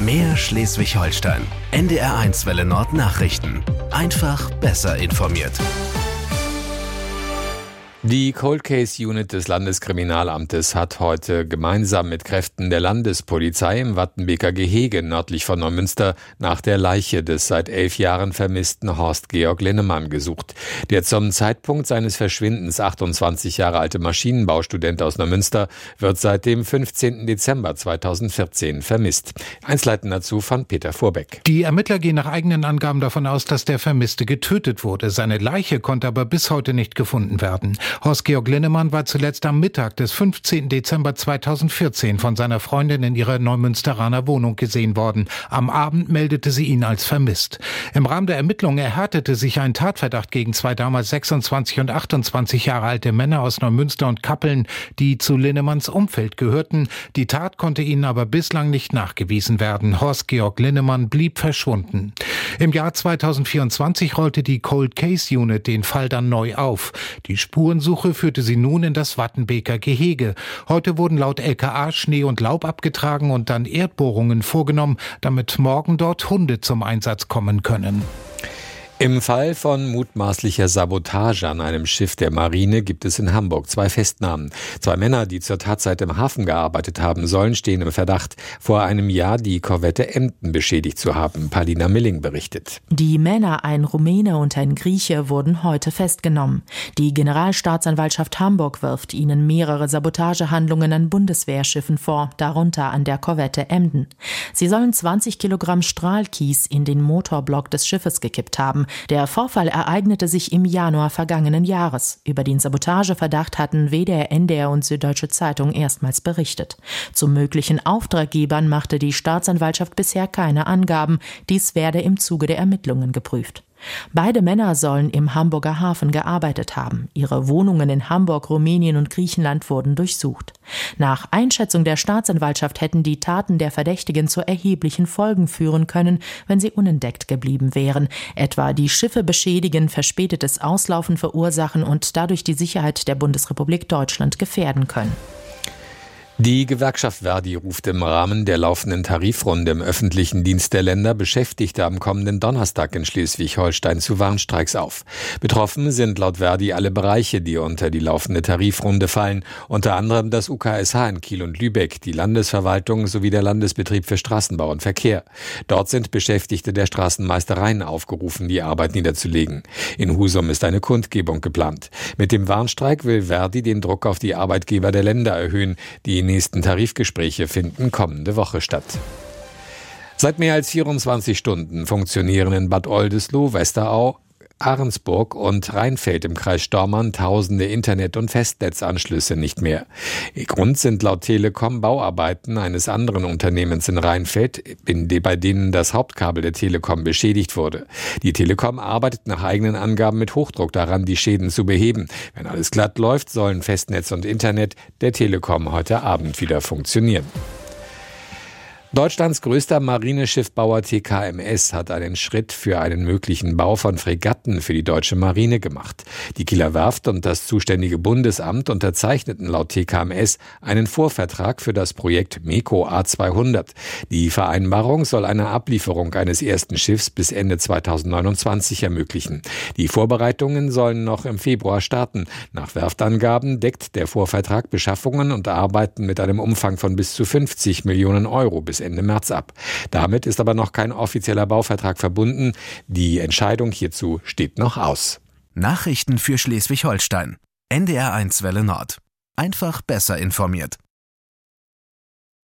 Mehr Schleswig-Holstein. NDR1 Welle Nord Nachrichten. Einfach besser informiert. Die Cold Case Unit des Landeskriminalamtes hat heute gemeinsam mit Kräften der Landespolizei im Wattenbeker Gehege nördlich von Neumünster nach der Leiche des seit 11 Jahren vermissten Horst-Georg Linnemann gesucht. Der zum Zeitpunkt seines Verschwindens 28 Jahre alte Maschinenbaustudent aus Neumünster wird seit dem 15. Dezember 2014 vermisst. Einzelheiten dazu von Peter Vorbeck. Die Ermittler gehen nach eigenen Angaben davon aus, dass der Vermisste getötet wurde. Seine Leiche konnte aber bis heute nicht gefunden werden. Horst-Georg Linnemann war zuletzt am Mittag des 15. Dezember 2014 von seiner Freundin in ihrer Neumünsteraner Wohnung gesehen worden. Am Abend meldete sie ihn als vermisst. Im Rahmen der Ermittlungen erhärtete sich ein Tatverdacht gegen zwei damals 26 und 28 Jahre alte Männer aus Neumünster und Kappeln, die zu Linnemanns Umfeld gehörten. Die Tat konnte ihnen aber bislang nicht nachgewiesen werden. Horst-Georg Linnemann blieb verschwunden. Im Jahr 2024 rollte die Cold Case Unit den Fall dann neu auf. Die Spurensuche führte sie nun in das Wattenbeker Gehege. Heute wurden laut LKA Schnee und Laub abgetragen und dann Erdbohrungen vorgenommen, damit morgen dort Hunde zum Einsatz kommen können. Im Fall von mutmaßlicher Sabotage an einem Schiff der Marine gibt es in Hamburg 2 Festnahmen. 2 Männer, die zur Tatzeit im Hafen gearbeitet haben sollen, stehen im Verdacht, vor einem Jahr die Korvette Emden beschädigt zu haben. Paulina Milling berichtet. Die Männer, ein Rumäne und ein Grieche, wurden heute festgenommen. Die Generalstaatsanwaltschaft Hamburg wirft ihnen mehrere Sabotagehandlungen an Bundeswehrschiffen vor, darunter an der Korvette Emden. Sie sollen 20 Kilogramm Strahlkies in den Motorblock des Schiffes gekippt haben. Der Vorfall ereignete sich im Januar vergangenen Jahres. Über den Sabotageverdacht hatten WDR, NDR und Süddeutsche Zeitung erstmals berichtet. Zu möglichen Auftraggebern machte die Staatsanwaltschaft bisher keine Angaben. Dies werde im Zuge der Ermittlungen geprüft. Beide Männer sollen im Hamburger Hafen gearbeitet haben. Ihre Wohnungen in Hamburg, Rumänien und Griechenland wurden durchsucht. Nach Einschätzung der Staatsanwaltschaft hätten die Taten der Verdächtigen zu erheblichen Folgen führen können, wenn sie unentdeckt geblieben wären. Etwa die Schiffe beschädigen, verspätetes Auslaufen verursachen und dadurch die Sicherheit der Bundesrepublik Deutschland gefährden können. Die Gewerkschaft Verdi ruft im Rahmen der laufenden Tarifrunde im öffentlichen Dienst der Länder Beschäftigte am kommenden Donnerstag in Schleswig-Holstein zu Warnstreiks auf. Betroffen sind laut Verdi alle Bereiche, die unter die laufende Tarifrunde fallen, unter anderem das UKSH in Kiel und Lübeck, die Landesverwaltung sowie der Landesbetrieb für Straßenbau und Verkehr. Dort sind Beschäftigte der Straßenmeistereien aufgerufen, die Arbeit niederzulegen. In Husum ist eine Kundgebung geplant. Mit dem Warnstreik will Verdi den Druck auf die Arbeitgeber der Länder erhöhen. Die nächsten Tarifgespräche finden kommende Woche statt. Seit mehr als 24 Stunden funktionieren in Bad Oldesloe, Westerau, Ahrensburg und Rheinfeld im Kreis Stormarn tausende Internet- und Festnetzanschlüsse nicht mehr. Grund sind laut Telekom Bauarbeiten eines anderen Unternehmens in Rheinfeld, bei denen das Hauptkabel der Telekom beschädigt wurde. Die Telekom arbeitet nach eigenen Angaben mit Hochdruck daran, die Schäden zu beheben. Wenn alles glatt läuft, sollen Festnetz und Internet der Telekom heute Abend wieder funktionieren. Deutschlands größter Marineschiffbauer TKMS hat einen Schritt für einen möglichen Bau von Fregatten für die deutsche Marine gemacht. Die Kieler Werft und das zuständige Bundesamt unterzeichneten laut TKMS einen Vorvertrag für das Projekt MEKO A200. Die Vereinbarung soll eine Ablieferung eines ersten Schiffs bis Ende 2029 ermöglichen. Die Vorbereitungen sollen noch im Februar starten. Nach Werftangaben deckt der Vorvertrag Beschaffungen und Arbeiten mit einem Umfang von bis zu 50 Millionen Euro bis Ende März ab. Damit ist aber noch kein offizieller Bauvertrag verbunden. Die Entscheidung hierzu steht noch aus. Nachrichten für Schleswig-Holstein. NDR1 Welle Nord. Einfach besser informiert.